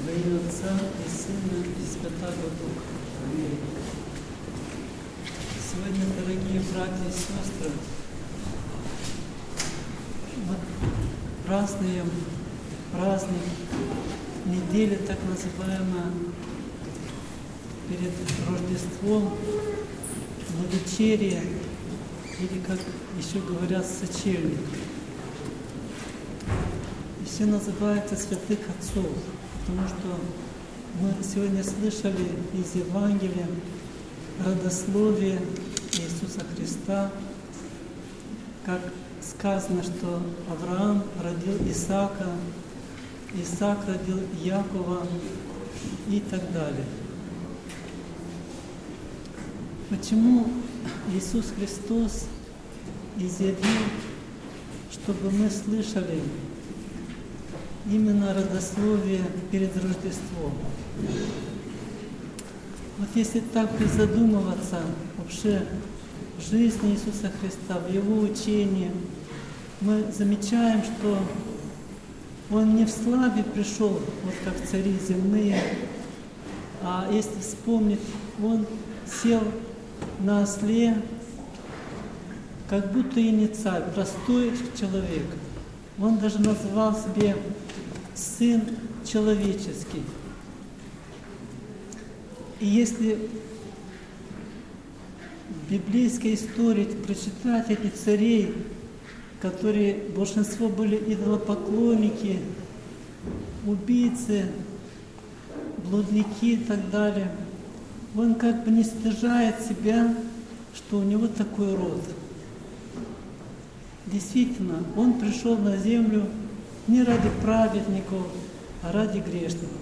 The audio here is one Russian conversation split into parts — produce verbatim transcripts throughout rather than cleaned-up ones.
Во имя Отца и Сына и Святаго Духа. Аминь. Сегодня, дорогие братья и сестры, мы празднуем праздник недели, так называемая, перед Рождеством, Новечерие, или, как еще говорят, Сочельник. И все называются святых отцов, потому что мы сегодня слышали из Евангелия родословие Иисуса Христа, как сказано, что Авраам родил Исаака, Исаак родил Якова и так далее. Почему Иисус Христос изъявил, чтобы мы слышали именно родословие перед Рождеством? Вот если так и задумываться вообще в жизни Иисуса Христа, в Его учении, мы замечаем, что Он не в славе пришел, вот как цари земные, а если вспомнить, Он сел на осле, как будто и не царь, простой человек. Он даже называл себе Сын Человеческий. И если в библейской истории прочитать этих царей, которые большинство были идолопоклонники, убийцы, блудники и так далее, он как бы не стыжает себя, что у него такой род. Действительно, он пришел на землю не ради праведников, а ради грешников.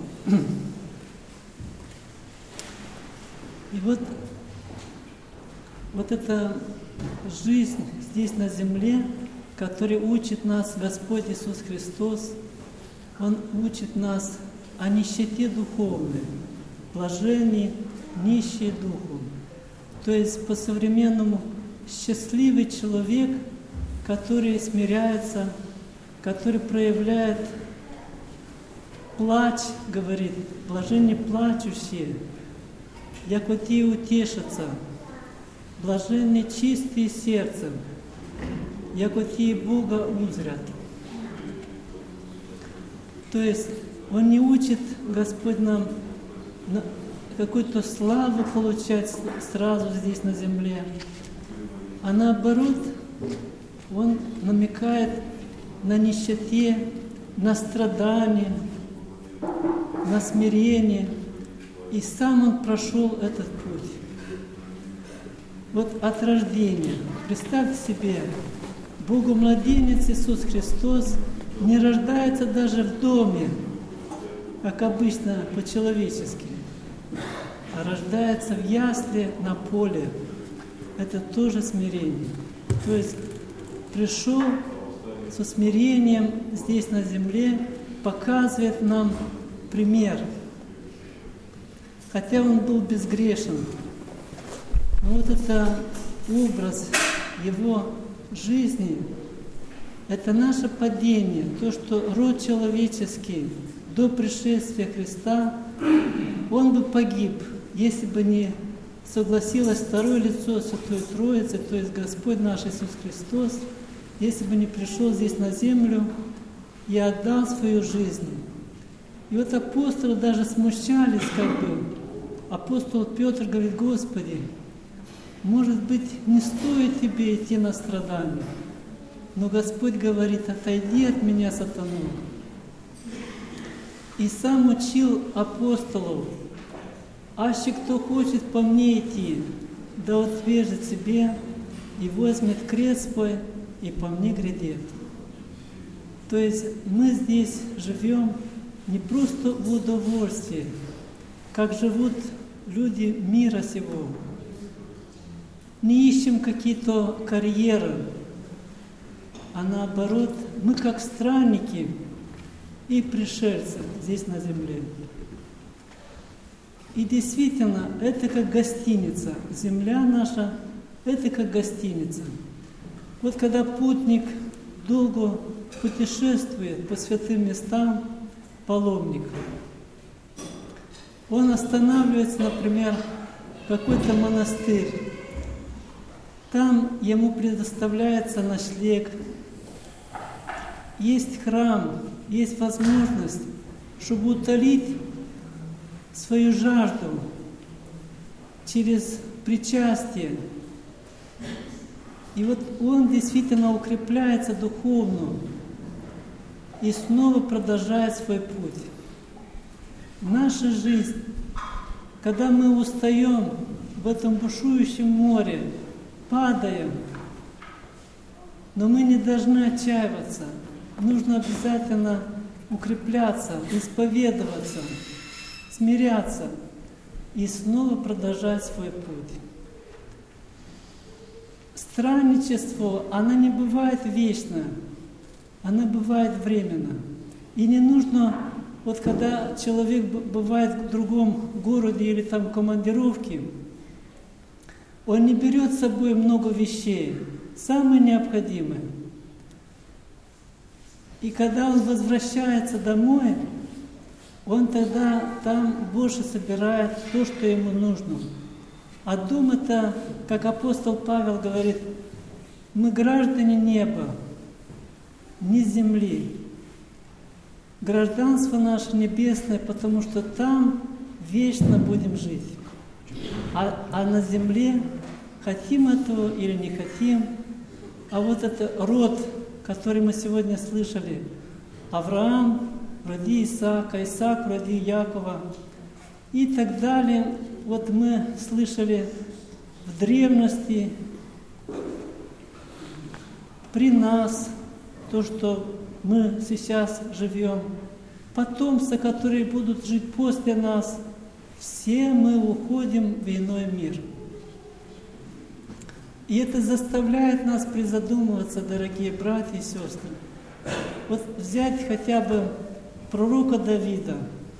И вот, вот эта жизнь здесь на земле, которой учит нас Господь Иисус Христос, Он учит нас о нищете духовной, блажении, нищие духом. То есть по-современному счастливый человек, который смиряется, который проявляет плач, говорит, блаженны плачущие, яко те утешатся, блаженны чистые сердцем, яко те Бога узрят. То есть Он не учит, Господь, нам какую-то славу получать сразу здесь на земле, а наоборот, Он намекает на нищете, на страдание, на смирение. И сам Он прошел этот путь. Вот от рождения. Представьте себе, Богу-младенец Иисус Христос не рождается даже в доме, как обычно по-человечески, а рождается в ясле на поле. Это тоже смирение. То есть пришел со смирением здесь на земле, показывает нам пример. Хотя Он был безгрешен. Но вот это образ Его жизни, это наше падение, то, что род человеческий до пришествия Христа, он бы погиб, если бы не согласилось второе лицо Святой Троицы, то есть Господь наш Иисус Христос, если бы не пришел здесь на землю и отдал свою жизнь. И вот апостолы даже смущались, как бы. Апостол Петр говорит: Господи, может быть, не стоит Тебе идти на страдания. Но Господь говорит: отойди от меня, сатана. И сам учил апостолов: аще кто хочет по мне идти, да отвержет себе и возьмет крест свой, и по мне грядет. То есть мы здесь живем не просто в удовольствии, как живут люди мира сего. Не ищем какие-то карьеры, а наоборот, мы как странники и пришельцы здесь на земле. И действительно, это как гостиница. Земля наша – это как гостиница. Вот когда путник долго путешествует по святым местам, паломник, он останавливается, например, в какой-то монастырь. Там ему предоставляется ночлег, есть храм, есть возможность, чтобы утолить свою жажду через причастие. И вот он действительно укрепляется духовно и снова продолжает свой путь. Наша жизнь, когда мы устаем в этом бушующем море, падаем, но мы не должны отчаиваться. Нужно обязательно укрепляться, исповедоваться, смиряться и снова продолжать свой путь. Странничество, оно не бывает вечно, оно бывает временно. И не нужно, вот когда человек бывает в другом городе или там в командировке, он не берет с собой много вещей, самые необходимые. И когда он возвращается домой, он тогда там больше собирает то, что ему нужно. А дом это, как апостол Павел говорит, мы граждане неба, не земли. Гражданство наше небесное, потому что там вечно будем жить. А, а на земле, хотим этого или не хотим, а вот это род, который мы сегодня слышали, Авраам роди Исаака, Исаак роди Якова и так далее. Вот мы слышали в древности при нас то, что мы сейчас живем, потомства, которые будут жить после нас, все мы уходим в иной мир. И это заставляет нас призадумываться, дорогие братья и сестры. Вот взять хотя бы пророка Давида.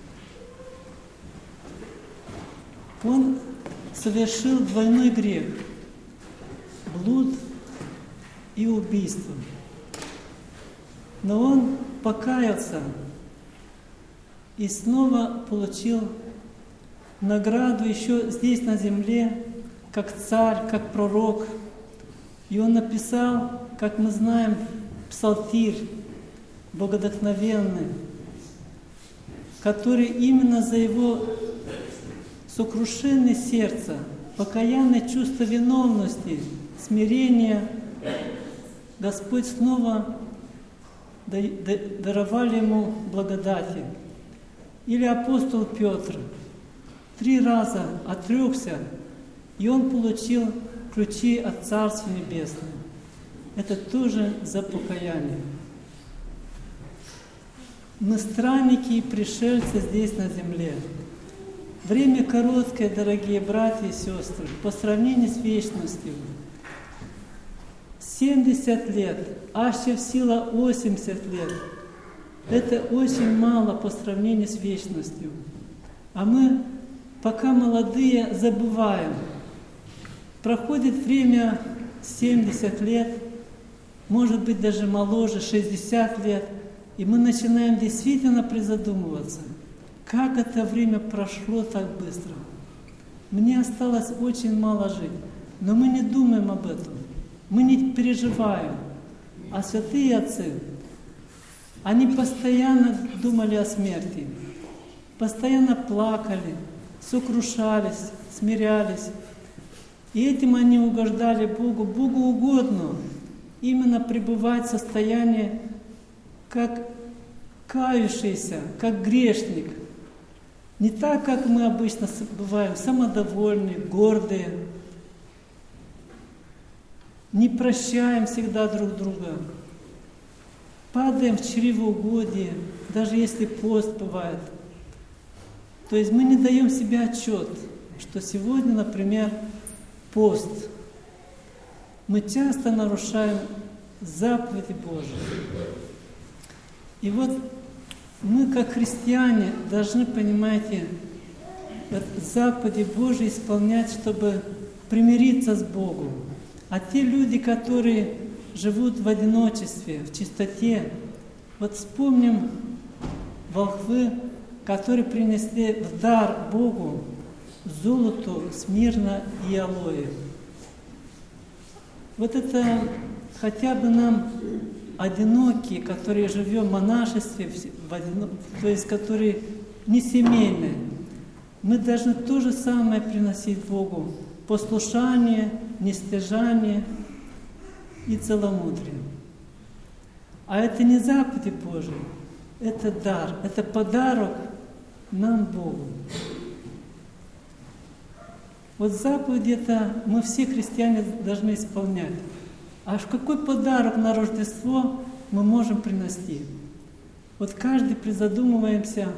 Он совершил двойной грех – блуд и убийство. Но он покаялся и снова получил награду еще здесь на земле, как царь, как пророк. И он написал, как мы знаем, псалтирь богодухновенный, который именно за его сокрушенное сердце, покаянное чувство виновности, смирения, Господь снова даровали ему благодати. Или апостол Петр три раза отрекся, и он получил ключи от Царства Небесного. Это тоже за покаяние. Мы странники и пришельцы здесь на земле. Время короткое, дорогие братья и сестры, по сравнению с вечностью. семьдесят лет, аще в сила восемьдесят лет. Это очень мало по сравнению с вечностью. А мы, пока молодые, забываем. Проходит время семьдесят лет, может быть даже моложе, шестьдесят лет, и мы начинаем действительно призадумываться, как это время прошло так быстро. Мне осталось очень мало жить, но мы не думаем об этом, мы не переживаем. А святые отцы, они постоянно думали о смерти, постоянно плакали, сокрушались, смирялись. И этим они угождали Богу. Богу угодно именно пребывать в состоянии как кающийся, как грешник. Не так, как мы обычно бываем, самодовольные, гордые. Не прощаем всегда друг друга. Падаем в чревоугодие, даже если пост бывает. То есть мы не даем себе отчет, что сегодня, например, пост. Мы часто нарушаем заповеди Божьи. И вот мы, как христиане, должны, понимаете, заповеди Божьи исполнять, чтобы примириться с Богом. А те люди, которые живут в одиночестве, в чистоте, вот вспомним волхвы, которые принесли в дар Богу золото, смирно и алоэ. Вот это хотя бы нам, одинокие, которые живем в монашестве, в одино... то есть которые не семейные, мы должны то же самое приносить Богу: послушание, нестяжание и целомудрие. А это не заповеди Божии, это дар, это подарок нам, Богу. Вот заповеди это мы все христиане должны исполнять. А какой подарок на Рождество мы можем принести? Вот каждый призадумываемся,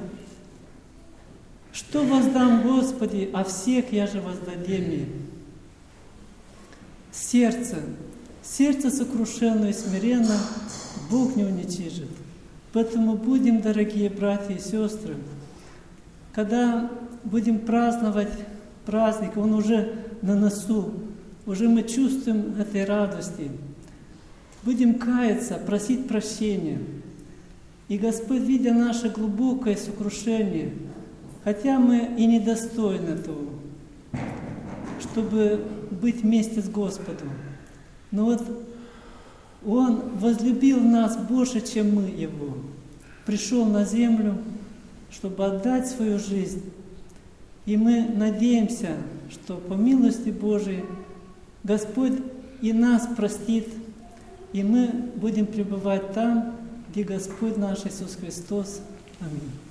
что воздам Господи, а всех я же воздадим им. Сердце. Сердце сокрушенно и смиренно Бог не уничижит. Поэтому будем, дорогие братья и сестры, когда будем праздновать праздник, он уже на носу, уже мы чувствуем этой радости. Будем каяться, просить прощения. И Господь, видя наше глубокое сокрушение, хотя мы и недостойны этого, чтобы быть вместе с Господом, но вот Он возлюбил нас больше, чем мы Его. Пришел на землю, чтобы отдать свою жизнь. И мы надеемся, что по милости Божией Господь и нас простит, и мы будем пребывать там, где Господь наш Иисус Христос. Аминь.